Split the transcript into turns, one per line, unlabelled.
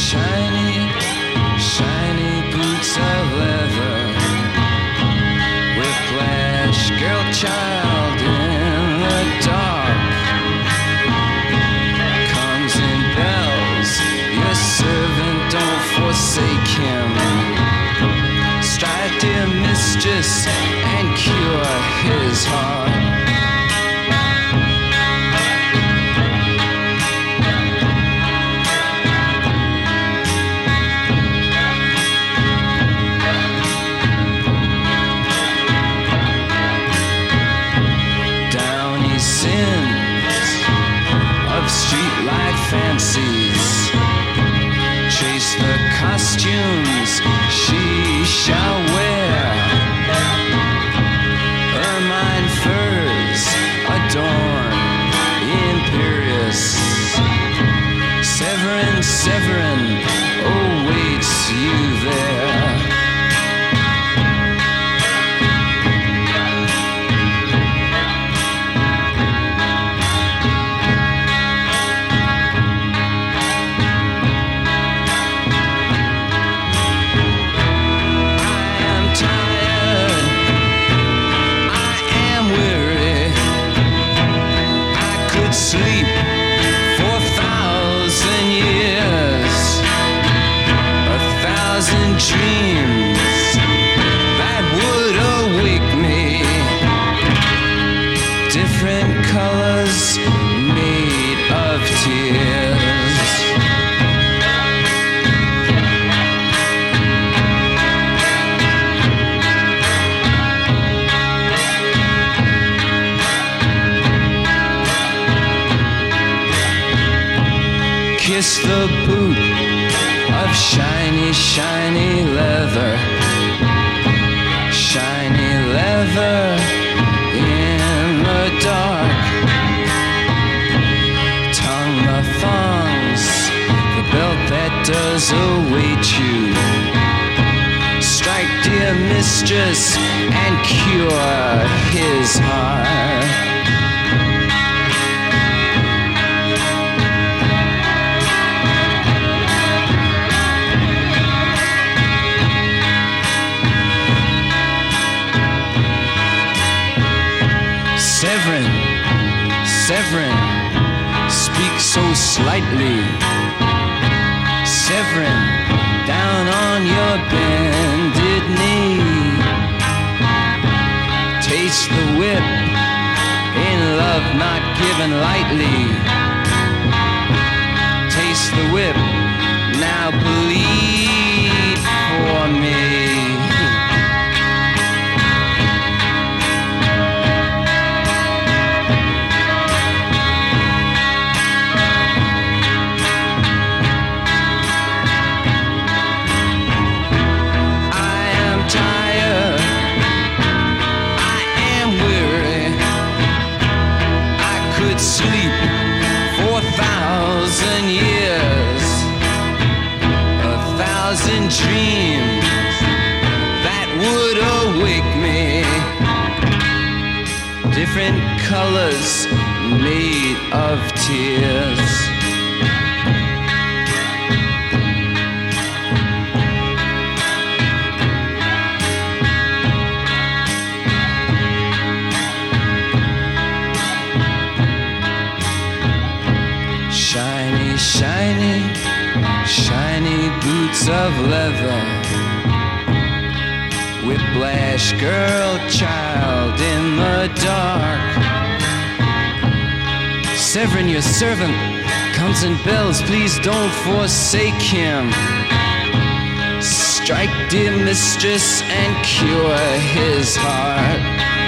shiny, shiny boots of leather. Whiplash, girl, child in the dark. Comes in bells, your servant, don't forsake him. Strike, dear mistress, and cure his heart. Streetlight fancies, chase the costumes she shall wear. Ermine furs adorn imperious. Severin, Severin awaits you there. Sleep for 1,000 years, 1,000 dreams that would awake me. Different colors made of tears. Kiss the boot of shiny, shiny leather. Shiny leather in the dark. Tongue the thongs, the belt that does await you. Strike, dear mistress, and cure his heart. Severin, Severin, speak so slightly. Severin, down on your bended knee. Taste the whip, in love not given lightly. Taste the whip, now bleed for me. Sleep for 1,000 years, 1,000 dreams that would awake me. Different colors made of tears. Shiny, shiny, shiny boots of leather. Whiplash, girl, child in the dark. Severin, your servant, comes in bells, please don't forsake him. Strike, dear mistress, and cure his heart.